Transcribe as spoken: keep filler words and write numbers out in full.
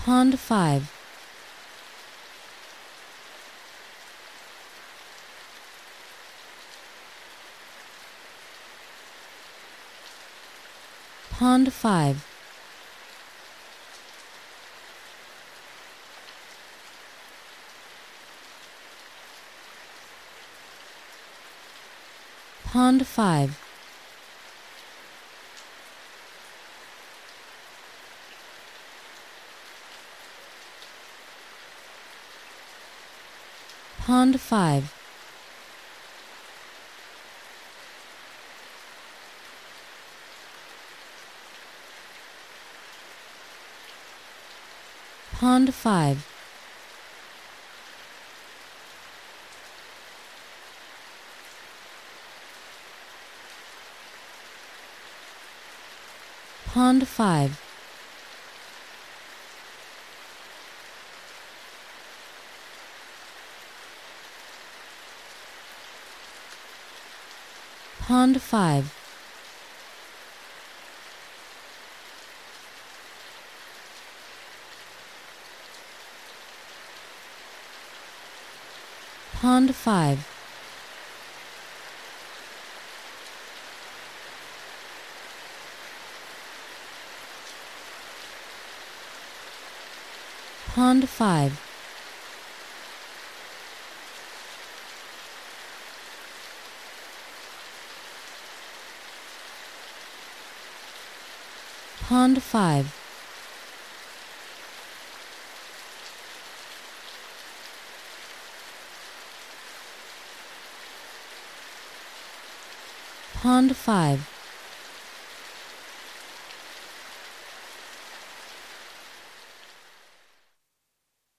Pond five. Pond five. Pond five. Pond five. Pond five. Pond five. Pond five. Pond five. Pond five. Pond five. Pond five.